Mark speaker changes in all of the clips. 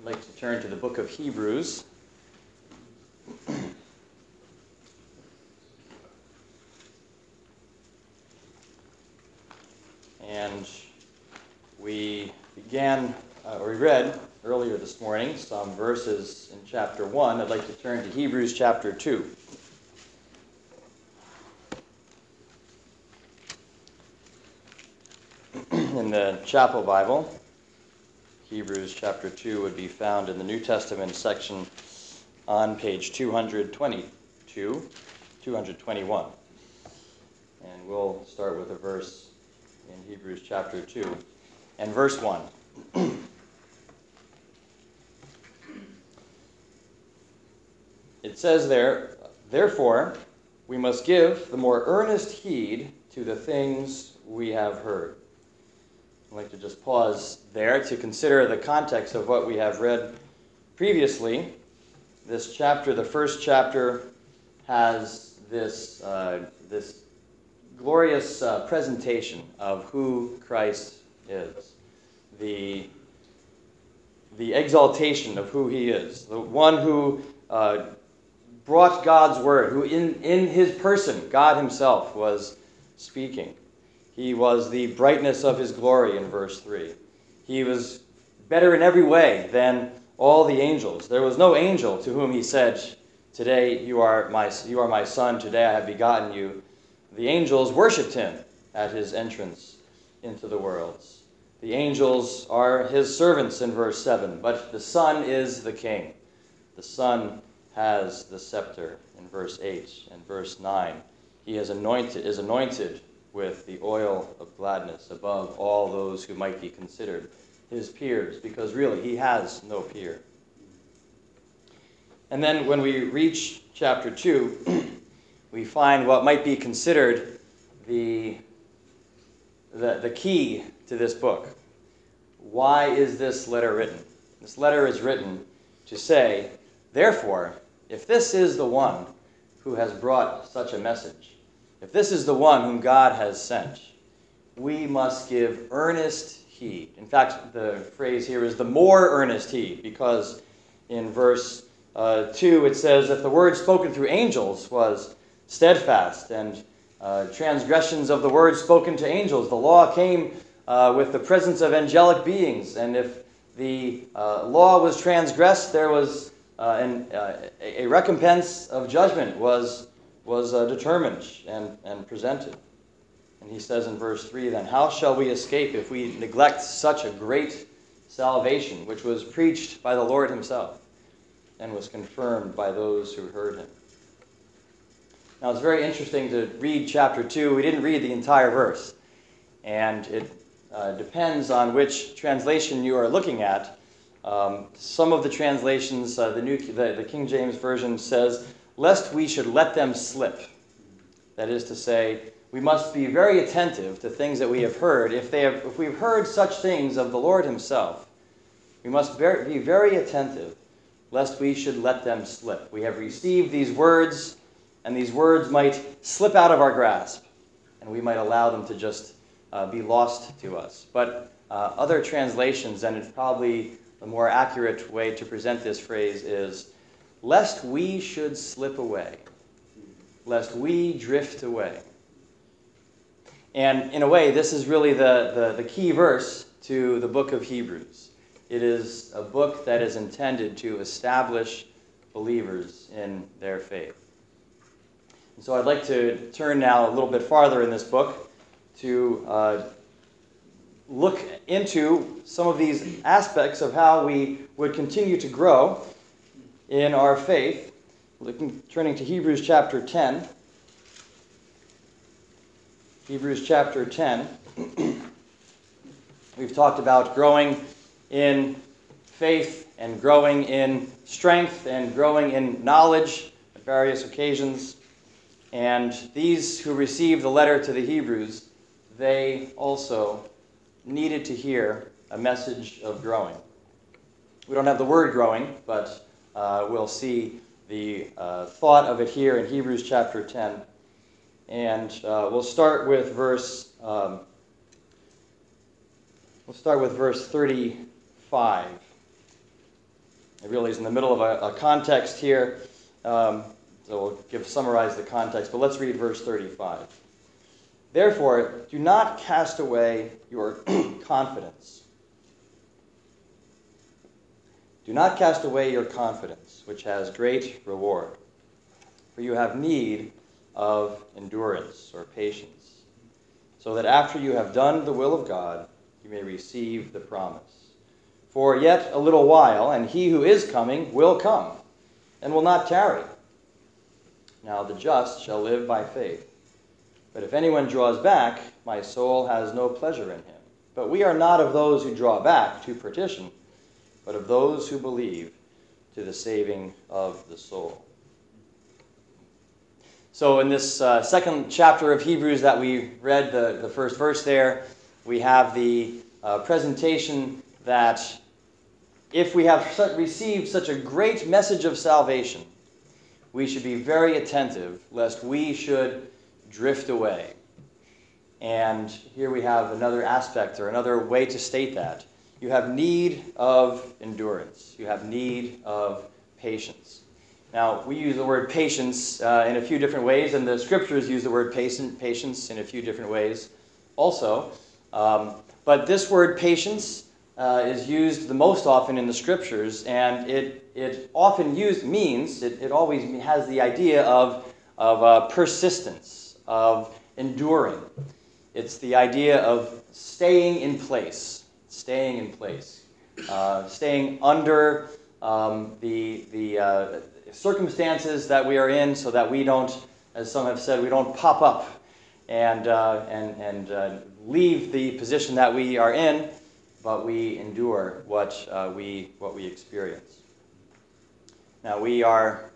Speaker 1: I'd like to turn to the book of Hebrews. And we read earlier this morning some verses in chapter 1. I'd like to turn to Hebrews chapter 2. In the Chapel Bible, Hebrews chapter 2 would be found in the New Testament section on page 221. And we'll start with a verse in Hebrews chapter 2 and verse 1. It says there, "Therefore, we must give the more earnest heed to the things we have heard." I'd like to just pause there to consider the context of what we have read previously. This chapter, the first chapter, has this glorious presentation of who Christ is, the exaltation of who he is, the one who brought God's word, who in his person, God himself was speaking. He was the brightness of his glory in verse 3. He was better in every way than all the angels. There was no angel to whom he said, "Today you are my son, today I have begotten you." The angels worshipped him at his entrance into the worlds. The angels are his servants in verse 7, but the Son is the king. The Son has the scepter in verse 8 and verse 9. He is anointed with the oil of gladness above all those who might be considered his peers, because really he has no peer. And then when we reach chapter 2, we find what might be considered the key to this book. Why is this letter written? This letter is written to say, therefore, if this is the one who has brought such a message, if this is the one whom God has sent, we must give earnest heed. In fact, the phrase here is the more earnest heed, because in verse 2 it says, if the word spoken through angels was steadfast, and transgressions of the word spoken to angels, the law came with the presence of angelic beings, and if the law was transgressed, there was a recompense of judgment was determined and presented. And he says in verse 3, then, how shall we escape if we neglect such a great salvation, which was preached by the Lord himself and was confirmed by those who heard him? Now, it's very interesting to read chapter 2. We didn't read the entire verse, and it depends on which translation you are looking at. Some of the translations, the King James Version says, lest we should let them slip. That is to say, we must be very attentive to things that we have heard. If we've heard such things of the Lord himself, we must be very attentive, lest we should let them slip. We have received these words, and these words might slip out of our grasp, and we might allow them to just be lost to us. But other translations, and it's probably the more accurate way to present this phrase is, lest we should slip away, lest we drift away. And in a way, this is really the key verse to the book of Hebrews. It is a book that is intended to establish believers in their faith. And so I'd like to turn now a little bit farther in this book to look into some of these aspects of how we would continue to grow in our faith. Turning to Hebrews chapter 10. Hebrews chapter 10. We've talked about growing in faith and growing in strength and growing in knowledge at various occasions. And these who received the letter to the Hebrews, they also needed to hear a message of growing. We don't have the word growing, but we'll see the thought of it here in Hebrews chapter 10. And we'll start with verse 35. It really is in the middle of a context here. So we'll summarize the context, but let's read verse 35. Therefore, do not cast away your confidence. Do not cast away your confidence, which has great reward, for you have need of endurance or patience, so that after you have done the will of God, you may receive the promise. For yet a little while, and he who is coming will come, and will not tarry. Now the just shall live by faith. But if anyone draws back, my soul has no pleasure in him. But we are not of those who draw back to perdition, but of those who believe to the saving of the soul. So in this second chapter of Hebrews that we read, the first verse there, we have the presentation that if we have received such a great message of salvation, we should be very attentive lest we should drift away. And here we have another aspect or another way to state that. You have need of endurance. You have need of patience. Now, we use the word patience in a few different ways, and the scriptures use the word patience in a few different ways also. But this word patience is used the most often in the scriptures, and it often means, it always has the idea of persistence, of enduring. It's the idea of staying in place, staying under the circumstances that we are in, so that we don't, as some have said, we don't pop up and leave the position that we are in, but we endure what we experience. Now we are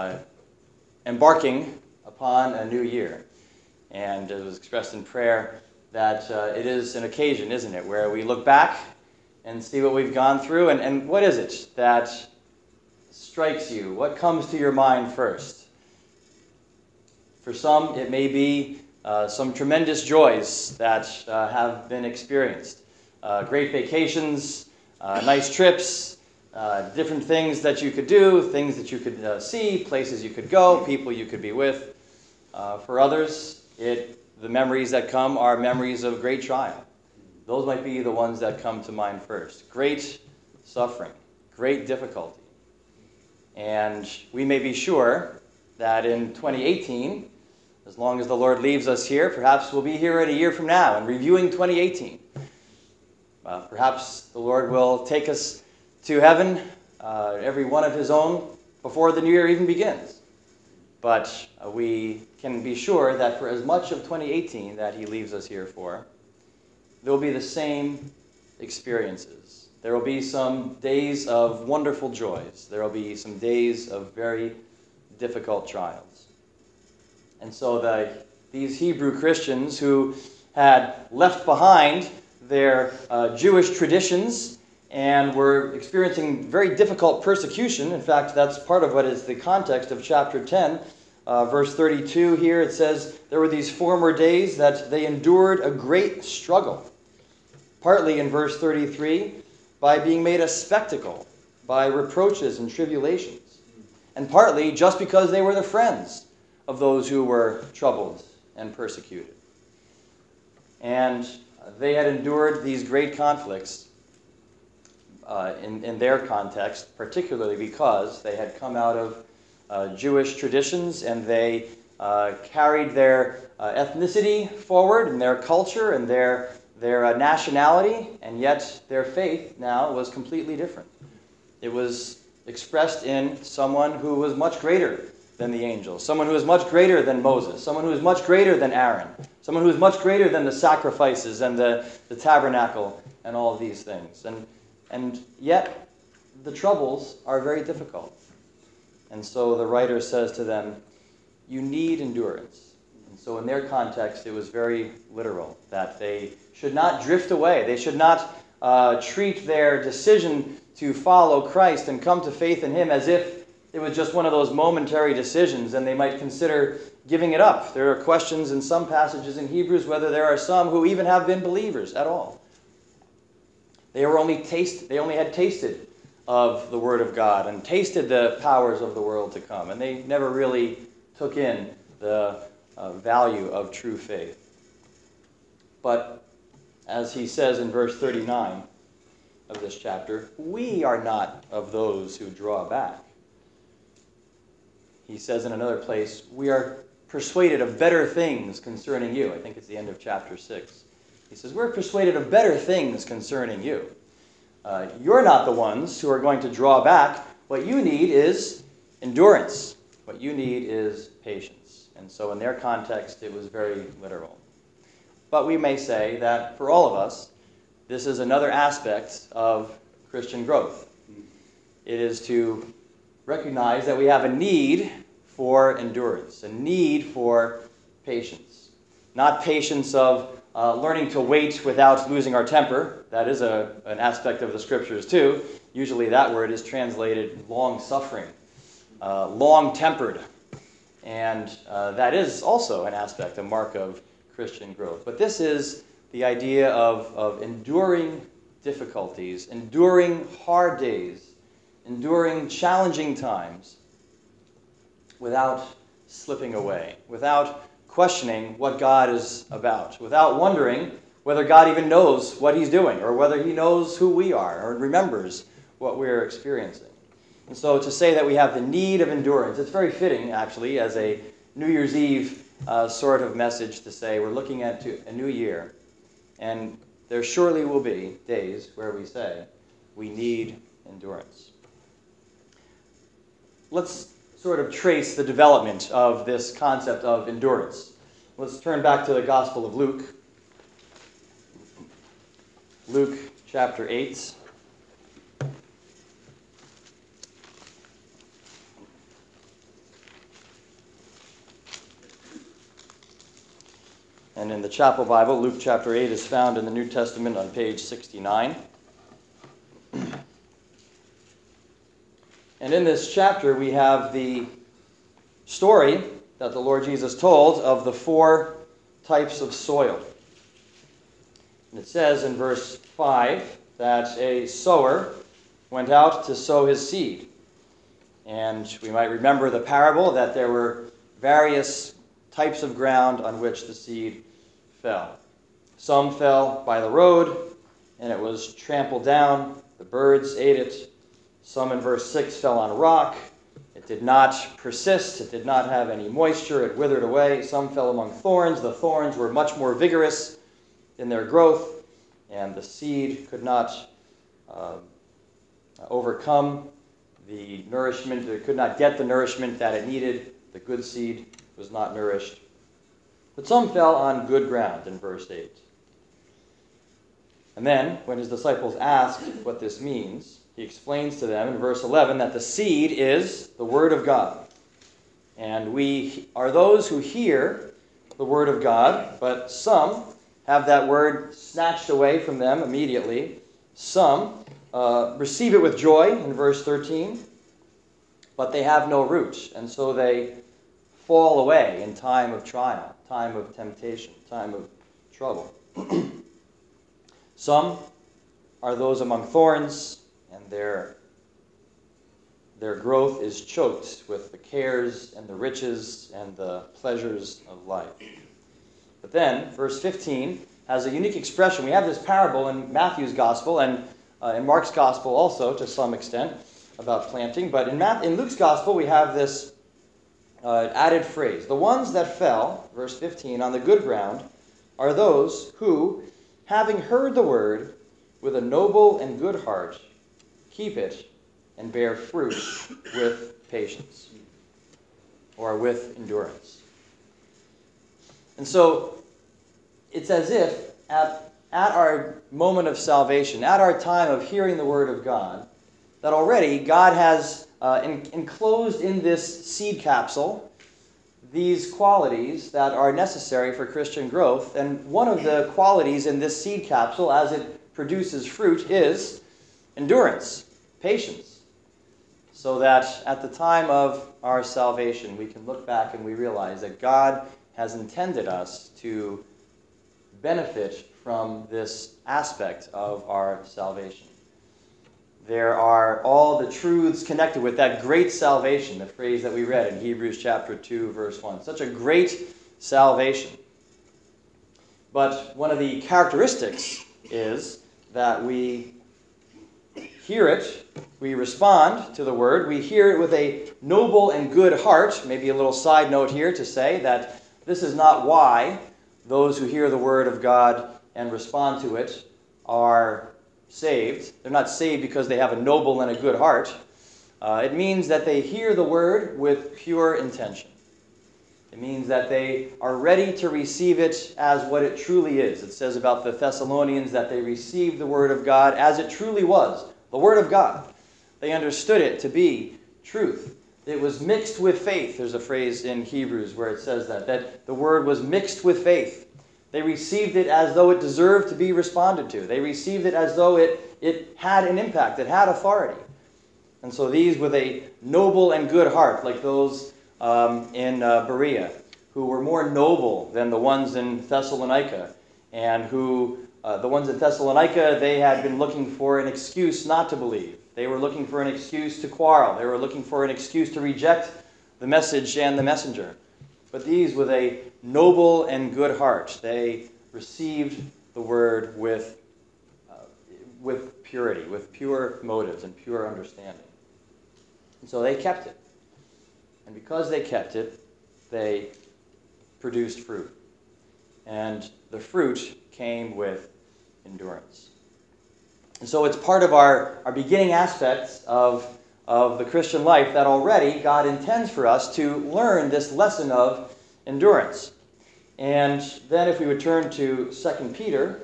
Speaker 1: embarking upon a new year, and it was expressed in prayer that it is an occasion, isn't it, where we look back and see what we've gone through, and what is it that strikes you? What comes to your mind first? For some, it may be some tremendous joys that have been experienced. Great vacations, nice trips, different things that you could do, things that you could see, places you could go, people you could be with. For others, the memories that come are memories of great trial. Those might be the ones that come to mind first. Great suffering, great difficulty. And we may be sure that in 2018, as long as the Lord leaves us here, perhaps we'll be here in a year from now and reviewing 2018. Perhaps the Lord will take us to heaven, every one of his own, before the new year even begins. But we can be sure that for as much of 2018 that he leaves us here for, there will be the same experiences. There will be some days of wonderful joys. There will be some days of very difficult trials. And so these Hebrew Christians who had left behind their Jewish traditions and were experiencing very difficult persecution. In fact, that's part of what is the context of chapter 10. Verse 32 here, it says, there were these former days that they endured a great struggle. Partly in verse 33, by being made a spectacle, by reproaches and tribulations. And partly just because they were the friends of those who were troubled and persecuted. And they had endured these great conflicts in their context, particularly because they had come out of Jewish traditions, and they carried their ethnicity forward and their culture and their nationality, and yet their faith now was completely different. It was expressed in someone who was much greater than the angels, someone who was much greater than Moses, someone who was much greater than Aaron, someone who was much greater than the sacrifices and the tabernacle and all of these things. And yet the troubles are very difficult. And so the writer says to them, you need endurance. And so in their context, it was very literal, that they should not drift away. They should not treat their decision to follow Christ and come to faith in him as if it was just one of those momentary decisions and they might consider giving it up. There are questions in some passages in Hebrews whether there are some who even have been believers at all. They only had tasted of the Word of God and tasted the powers of the world to come. And they never really took in the value of true faith. But as he says in verse 39 of this chapter, we are not of those who draw back. He says in another place, we are persuaded of better things concerning you. I think it's the end of chapter 6. He says, we're persuaded of better things concerning you. You're not the ones who are going to draw back. What you need is endurance. What you need is patience. And so in their context, it was very literal. But we may say that for all of us, this is another aspect of Christian growth. It is to recognize that we have a need for endurance, a need for patience. Not patience of learning to wait without losing our temper. That is an aspect of the Scriptures too. Usually that word is translated long-suffering, long-tempered. And that is also an aspect, a mark of Christian growth. But this is the idea of enduring difficulties, enduring hard days, enduring challenging times without slipping away, without questioning what God is about, without wondering whether God even knows what he's doing or whether he knows who we are or remembers what we're experiencing. And so to say that we have the need of endurance, it's very fitting, actually, as a New Year's Eve sort of message to say we're looking at a new year, and there surely will be days where we say we need endurance. Let's sort of trace the development of this concept of endurance. Let's turn back to the Gospel of Luke. Luke chapter 8. And in the Chapel Bible, Luke chapter 8 is found in the New Testament on page 69. And in this chapter, we have the story that the Lord Jesus told of the 4 types of soil. And it says in verse 5 that a sower went out to sow his seed. And we might remember the parable that there were various types of ground on which the seed fell. Some fell by the road, and it was trampled down. The birds ate it. Some in verse 6 fell on a rock. It did not persist. It did not have any moisture. It withered away. Some fell among thorns. The thorns were much more vigorous in their growth, and the seed could not overcome the nourishment. It could not get the nourishment that it needed. The good seed was not nourished. But some fell on good ground in verse 8. And then, when his disciples asked what this means, he explains to them in verse 11 that the seed is the Word of God. And we are those who hear the Word of God, but some have that Word snatched away from them immediately. Some receive it with joy in verse 13, but they have no root, and so they fall away in time of trial, time of temptation, time of trouble. Some are those among thorns, and their growth is choked with the cares and the riches and the pleasures of life. But then, verse 15 has a unique expression. We have this parable in Matthew's Gospel and in Mark's Gospel also, to some extent, about planting. But in Luke's Gospel, we have this added phrase. The ones that fell, verse 15, on the good ground are those who, having heard the word with a noble and good heart, keep it and bear fruit with patience or with endurance. And so it's as if at our moment of salvation, at our time of hearing the word of God, that already God has enclosed in this seed capsule these qualities that are necessary for Christian growth. And one of the qualities in this seed capsule, as it produces fruit, is endurance, patience. So that at the time of our salvation, we can look back and we realize that God has intended us to benefit from this aspect of our salvation. there are all the truths connected with that great salvation, the phrase that we read in Hebrews chapter 2, verse 1. Such a great salvation. But one of the characteristics is that we hear it, we respond to the word, we hear it with a noble and good heart. Maybe a little side note here to say that this is not why those who hear the word of God and respond to it are saved. They're not saved because they have a noble and a good heart. It means that they hear the word with pure intention. It means that they are ready to receive it as what it truly is. It says about the Thessalonians that they received the word of God as it truly was, the word of God. They understood it to be truth. It was mixed with faith. There's a phrase in Hebrews where it says that the word was mixed with faith. They received it as though it deserved to be responded to. They received it as though it had an impact, it had authority. And so these with a noble and good heart, like those in Berea, who were more noble than the ones in Thessalonica, and who, the ones in Thessalonica, they had been looking for an excuse not to believe. They were looking for an excuse to quarrel. They were looking for an excuse to reject the message and the messenger. But these with a noble and good heart, they received the word with purity, with pure motives and pure understanding. And so they kept it. And because they kept it, they produced fruit. And the fruit came with endurance. And so it's part of our beginning aspects of the Christian life that already God intends for us to learn this lesson of endurance. And then if we would turn to 2 Peter.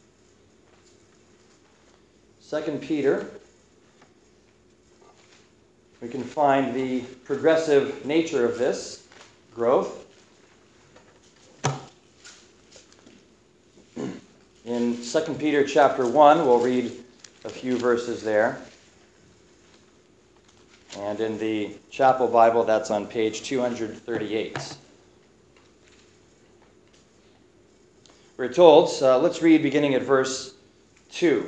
Speaker 1: 2 Peter, we can find the progressive nature of this growth. In 2 Peter chapter 1, we'll read a few verses there. And in the Chapel Bible, that's on page 238. We're told, let's read beginning at verse 2.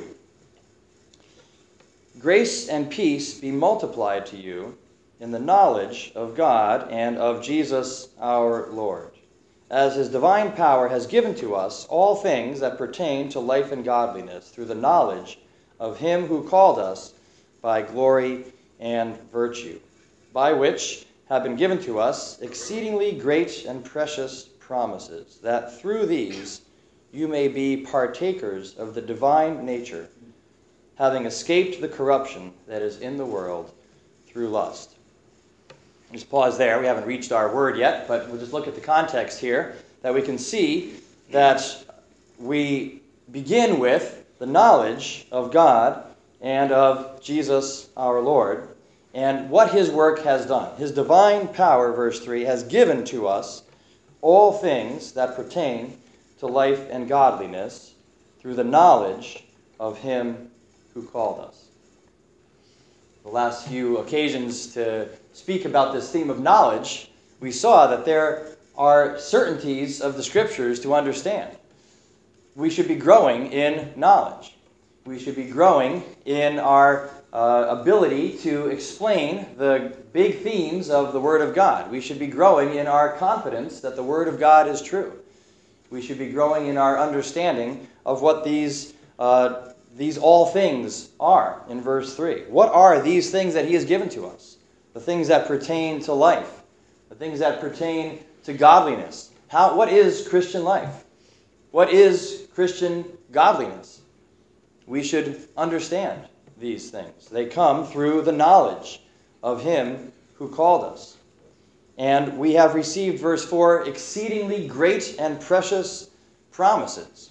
Speaker 1: Grace and peace be multiplied to you in the knowledge of God and of Jesus our Lord, as his divine power has given to us all things that pertain to life and godliness through the knowledge of him who called us by glory and virtue, by which have been given to us exceedingly great and precious promises, that through these you may be partakers of the divine nature, having escaped the corruption that is in the world through lust. Just pause there. We haven't reached our word yet, but we'll just look at the context here, that we can see that we begin with the knowledge of God and of Jesus our Lord, and what his work has done. His divine power, verse 3, has given to us all things that pertain to life and godliness through the knowledge of him who called us. The last few occasions to speak about this theme of knowledge, we saw that there are certainties of the Scriptures to understand. We should be growing in knowledge. We should be growing in our ability to explain the big themes of the Word of God. We should be growing in our confidence that the Word of God is true. We should be growing in our understanding of what these all things are in verse 3. What are these things that he has given to us? The things that pertain to life. The things that pertain to godliness. What is Christian life? What is Christian godliness? We should understand these things. They come through the knowledge of him who called us. And we have received, verse 4, exceedingly great and precious promises.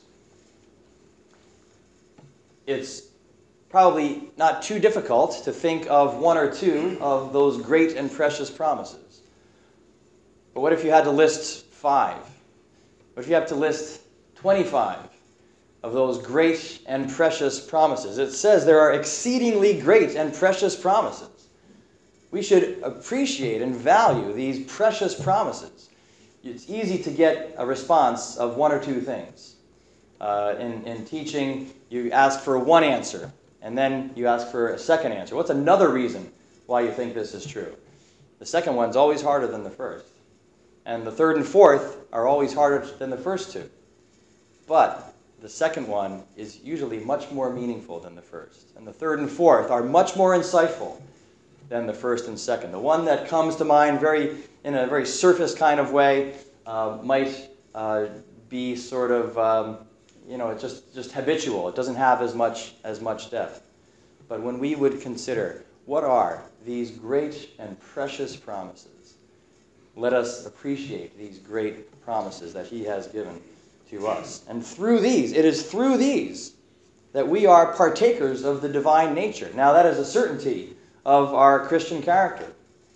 Speaker 1: It's probably not too difficult to think of one or two of those great and precious promises. But what if you had to list 5? What if you have to list 25 of those great and precious promises? It says there are exceedingly great and precious promises. We should appreciate and value these precious promises. It's easy to get a response of one or two things. In teaching, you ask for one answer. And then you ask for a second answer. What's another reason why you think this is true? The second one's always harder than the first. And the third and fourth are always harder than the first two. But the second one is usually much more meaningful than the first. And the third and fourth are much more insightful than the first and second. The one that comes to mind in a very surface kind of way might be sort of, just habitual. It doesn't have as much depth. But when we would consider what are these great and precious promises, let us appreciate these great promises that he has given to us. And it is through these that we are partakers of the divine nature. Now that is a certainty of our Christian character.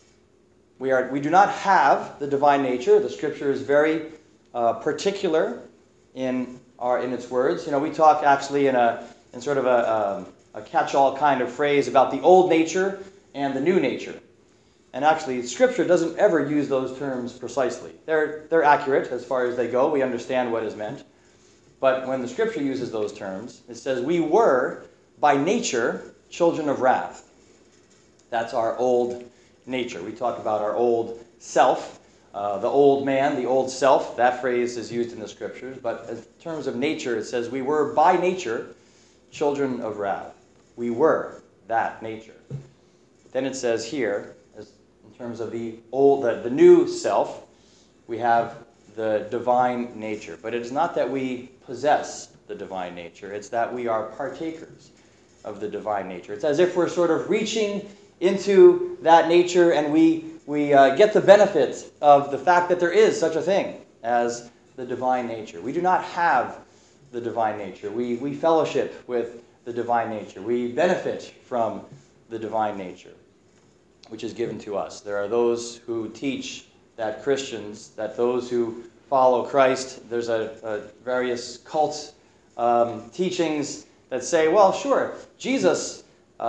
Speaker 1: We do not have the divine nature. The Scripture is very particular in its words. We talk actually in sort of a catch-all kind of phrase about the old nature and the new nature. And actually, Scripture doesn't ever use those terms precisely. They're accurate as far as they go. We understand what is meant. But when the Scripture uses those terms, it says, we were, by nature, children of wrath. That's our old nature. We talk about our old self, the old man, the old self. That phrase is used in the Scriptures. But in terms of nature, it says, we were, by nature, children of wrath. We were that nature. Then it says here, in terms of the new self, we have the divine nature. But it is not that we possess the divine nature. It's that we are partakers of the divine nature. It's as if we're sort of reaching into that nature and we get the benefit of the fact that there is such a thing as the divine nature. We do not have the divine nature. We fellowship with the divine nature. We benefit from the divine nature, which is given to us. There are those who teach that those who follow Christ, there's various cult teachings that say, well, sure, Jesus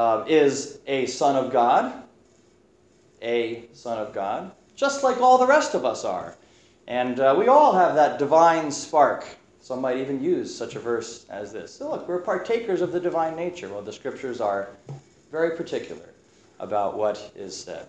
Speaker 1: is a son of God, just like all the rest of us are. And we all have that divine spark. Some might even use such a verse as this. So look, we're partakers of the divine nature. Well, the Scriptures are very particular about what is said.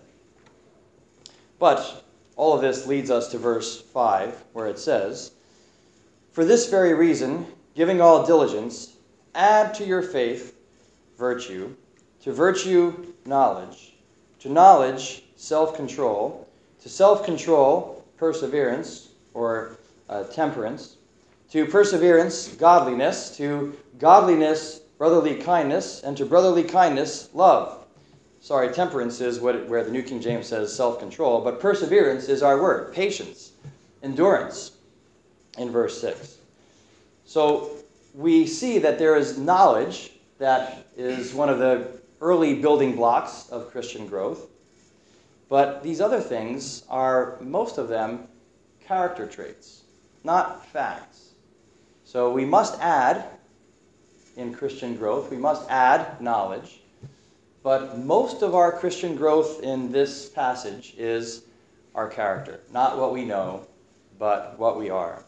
Speaker 1: But all of this leads us to verse 5, where it says, for this very reason, giving all diligence, add to your faith virtue, to virtue knowledge, to knowledge self-control, to self-control perseverance or temperance, to perseverance godliness, to godliness brotherly kindness, and to brotherly kindness love. Sorry, temperance is where the New King James says self-control, but perseverance is our word, patience, endurance, in verse 6. So we see that there is knowledge that is one of the early building blocks of Christian growth, but these other things are, most of them, character traits, not facts. So we must add, in Christian growth, we must add knowledge. But most of our Christian growth in this passage is our character. Not what we know, but what we are.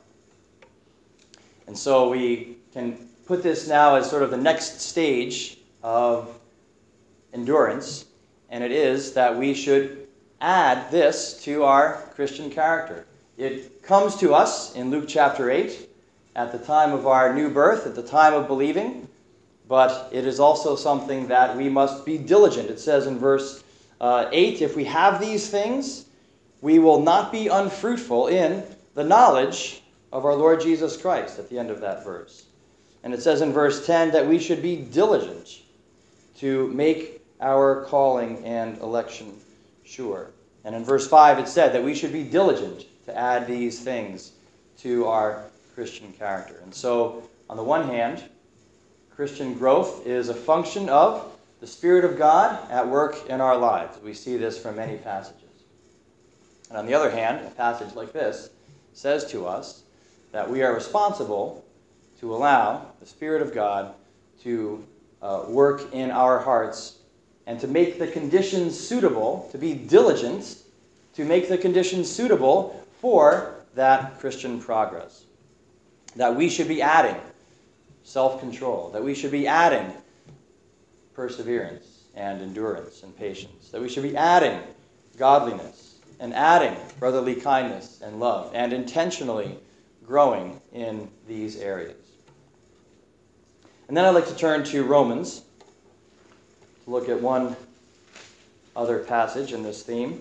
Speaker 1: And so we can put this now as sort of the next stage of endurance. And it is that we should add this to our Christian character. It comes to us in Luke chapter 8 at the time of our new birth, at the time of believing. But it is also something that we must be diligent. It says in verse 8, if we have these things, we will not be unfruitful in the knowledge of our Lord Jesus Christ, at the end of that verse. And it says in verse 10 that we should be diligent to make our calling and election sure. And in verse 5 it said that we should be diligent to add these things to our Christian character. And so, on the one hand, Christian growth is a function of the Spirit of God at work in our lives. We see this from many passages. And on the other hand, a passage like this says to us that we are responsible to allow the Spirit of God to work in our hearts and to make the conditions suitable, to be diligent, to make the conditions suitable for that Christian progress. That we should be adding self-control, that we should be adding perseverance and endurance and patience, that we should be adding godliness and adding brotherly kindness and love and intentionally growing in these areas. And then I'd like to turn to Romans to look at one other passage in this theme.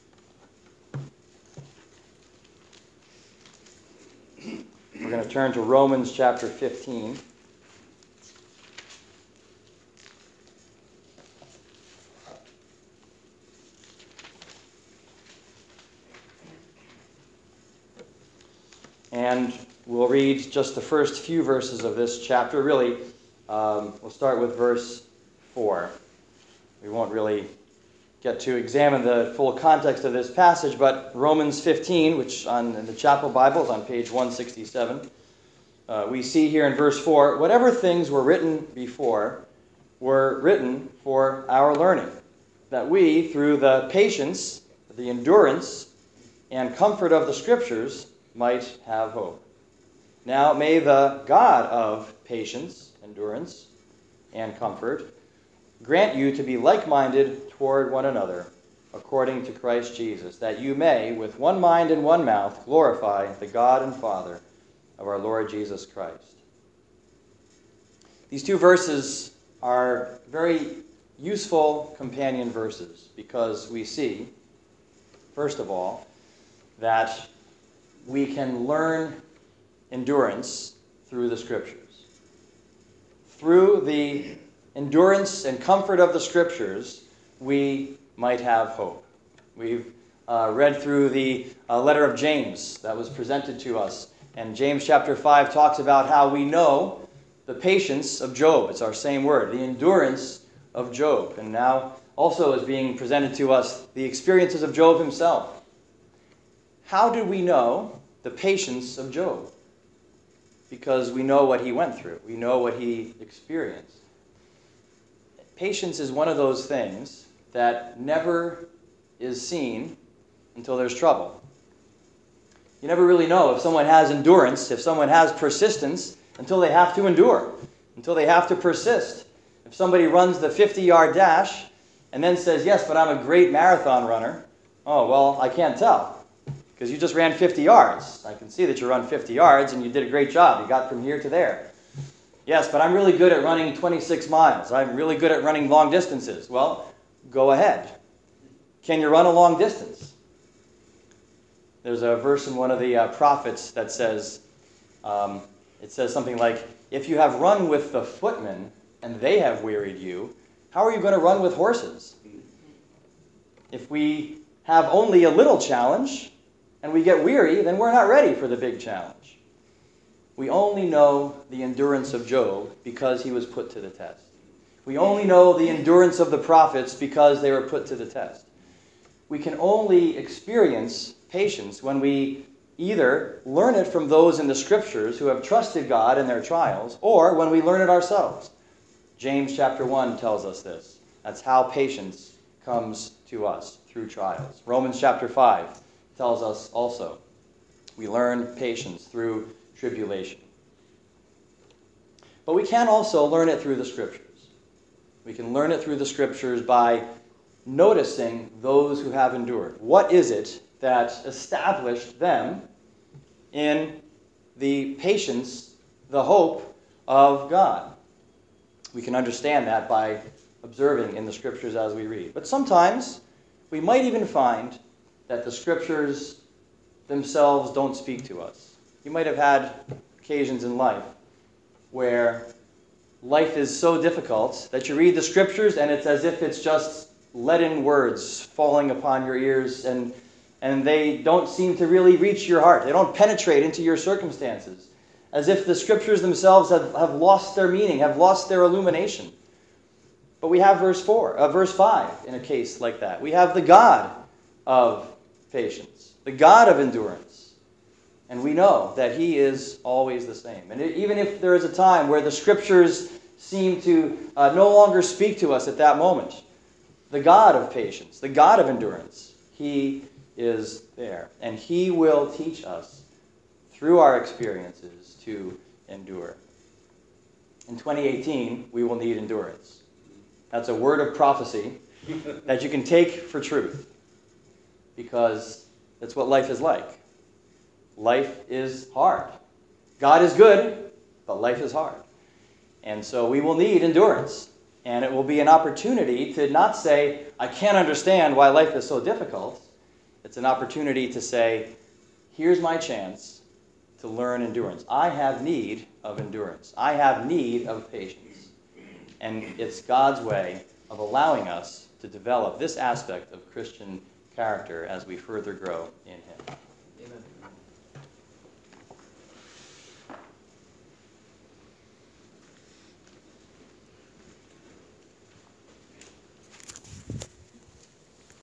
Speaker 1: We're going to turn to Romans chapter 15. And we'll read just the first few verses of this chapter. Really, we'll start with verse 4. We won't really get to examine the full context of this passage, but Romans 15, which in the Chapel Bible is on page 167, we see here in verse 4, whatever things were written before were written for our learning, that we, through the patience, the endurance, and comfort of the Scriptures, might have hope. Now may the God of patience, endurance, and comfort grant you to be like-minded toward one another, according to Christ Jesus, that you may, with one mind and one mouth, glorify the God and Father of our Lord Jesus Christ. These two verses are very useful companion verses because we see, first of all, that we can learn endurance through the Scriptures. Through the endurance and comfort of the Scriptures, we might have hope. We've read through the letter of James that was presented to us, and James chapter 5 talks about how we know the patience of Job. It's our same word, the endurance of Job. And now also is being presented to us the experiences of Job himself. How do we know the patience of Job? Because we know what he went through. We know what he experienced. Patience is one of those things that never is seen until there's trouble. You never really know if someone has endurance, if someone has persistence, until they have to endure, until they have to persist. If somebody runs the 50-yard dash and then says, yes, but I'm a great marathon runner, oh, well, I can't tell. Because you just ran 50 yards. I can see that you run 50 yards and you did a great job. You got from here to there. Yes, but I'm really good at running 26 miles. I'm really good at running long distances. Well, go ahead. Can you run a long distance? There's a verse in one of the prophets that says, it says something like, if you have run with the footmen and they have wearied you, how are you going to run with horses? If we have only a little challenge, and we get weary, then we're not ready for the big challenge. We only know the endurance of Job because he was put to the test. We only know the endurance of the prophets because they were put to the test. We can only experience patience when we either learn it from those in the Scriptures who have trusted God in their trials, or when we learn it ourselves. James chapter 1 tells us this. That's how patience comes to us, through trials. Romans chapter 5 tells us also we learn patience through tribulation. But we can also learn it through the Scriptures. We can learn it through the Scriptures by noticing those who have endured. What is it that established them in the patience, the hope of God? We can understand that by observing in the Scriptures as we read. But sometimes we might even find that the Scriptures themselves don't speak to us. You might have had occasions in life where life is so difficult that you read the Scriptures and it's as if it's just leaden words falling upon your ears, and they don't seem to really reach your heart. They don't penetrate into your circumstances. As if the Scriptures themselves have lost their meaning, have lost their illumination. But we have verse 5 in a case like that. We have the God of patience, the God of endurance. And we know that He is always the same. And even if there is a time where the Scriptures seem to no longer speak to us at that moment, the God of patience, the God of endurance, He is there. And He will teach us through our experiences to endure. In 2018, we will need endurance. That's a word of prophecy that you can take for truth, because that's what life is like. Life is hard. God is good, but life is hard. And so we will need endurance. And it will be an opportunity to not say, I can't understand why life is so difficult. It's an opportunity to say, here's my chance to learn endurance. I have need of endurance. I have need of patience. And it's God's way of allowing us to develop this aspect of Christian character as we further grow in Him.
Speaker 2: Amen.